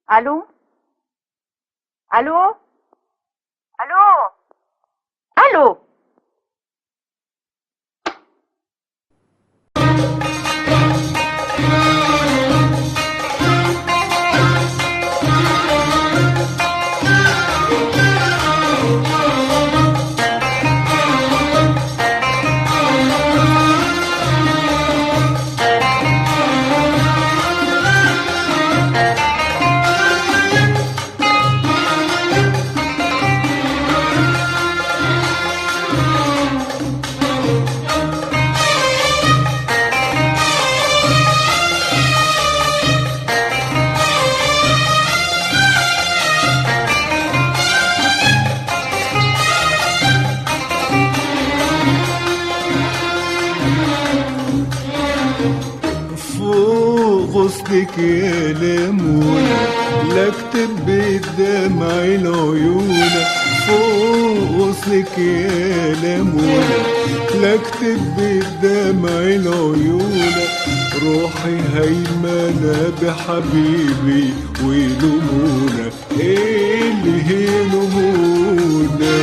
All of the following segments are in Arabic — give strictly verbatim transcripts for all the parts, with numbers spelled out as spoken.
الو الو الو الو. فوق غصنك يا ليمونة لا اكتب بدمع العيون. فوق غصنك يا ليمونة لا اكتب بدمع العيون. روحي هيمنة بحبيبي ولمونة ايه اللي هي لمونة.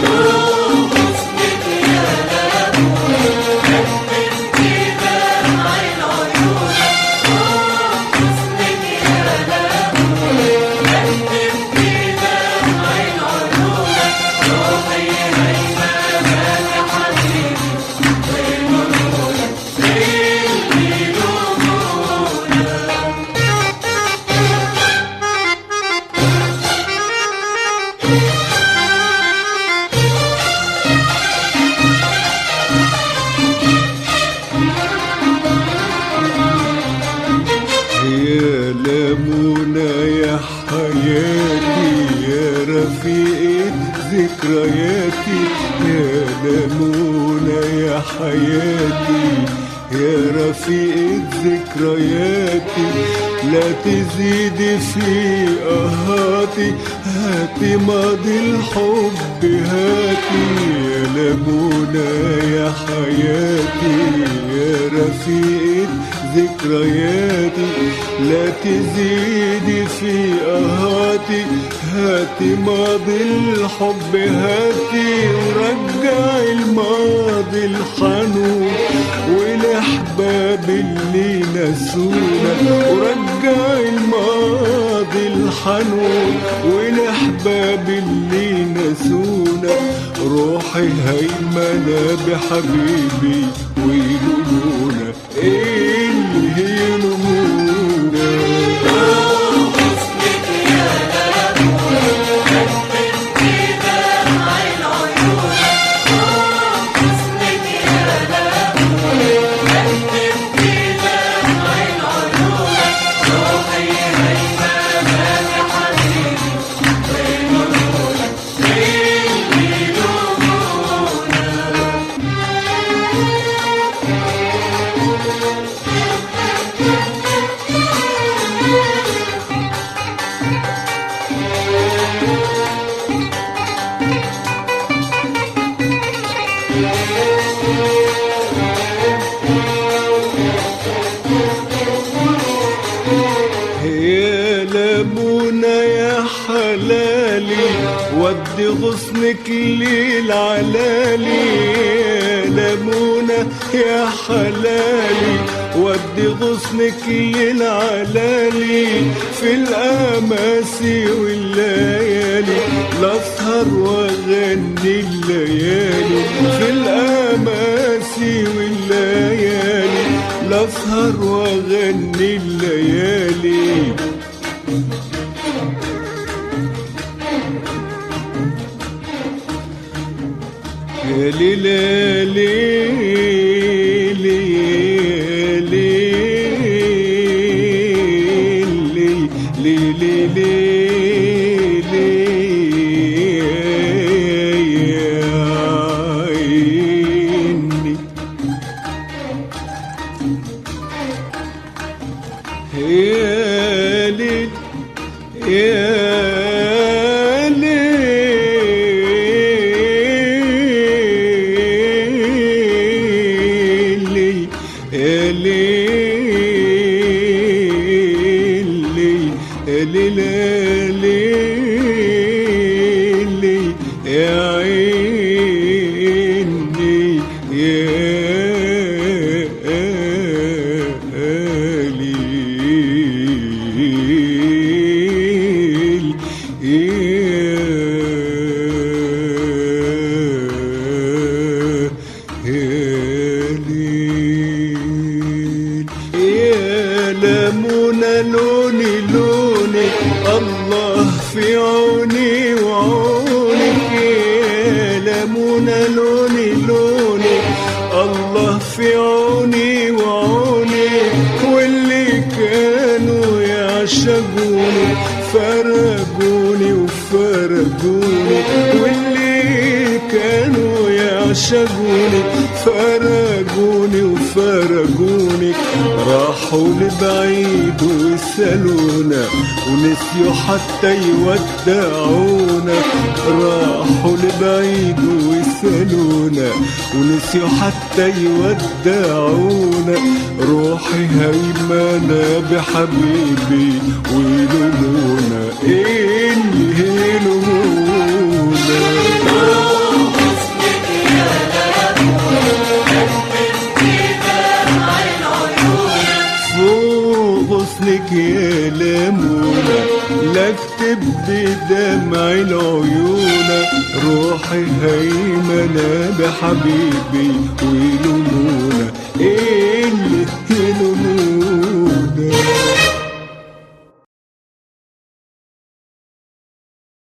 يا ليمونة يا حياتي يا رفيقة ذكرياتي. يا ليمونة يا حياتي يا رفيقة ذكرياتي. لا تزيدي في قهاتي هاتي ماضي الحب هاتي. يا ليمونة يا حياتي يا رفيقة ذكرياتي. لا تزيدي في قهاتي هاتي ماضي الحب هاتي. ورجعي الماضي الحنون والاحباب اللي نسونا. ورجعي الماضي الحنون والاحباب اللي نسونا. روحي هيمنة بحبيبي ويلومونا ايه اللي هي لمونا. يا ليمونة يا حلالي ودي غصنك للعلالي. يا ليمونة يا حلالي ودي غصنك للعلالي. في الأماسي والليالي لأسهر وأغني الليالي. في الأماسي والليالي لأسهر وأغني الليالي. يا ليلى ليلى ليلى ليلى يا عيني. يا ليل يا ليل يا عيني يا ليل يا ليل يا لمونة لوني لونك الله في عوني وعونك يا لمونة لوني لونك الله في عوني وعونك واللي كانوا يعشقوني فرقوني وفرقوني واللي كانوا يعشقوني فرقوني وفرقوني راحوا لبعيد وسالونا ونسيوا حتى يودعونا راحوا لبعيد وسالونا ونسيوا حتى يودعونا روحي هيمنة بحبيبي ويلومونا ايه اللي يلومونا غصنك يا لمونة لا اكتب بدمع العيون روحي هيمنة بحبيبي ويلومونا ايه اللي يلومونا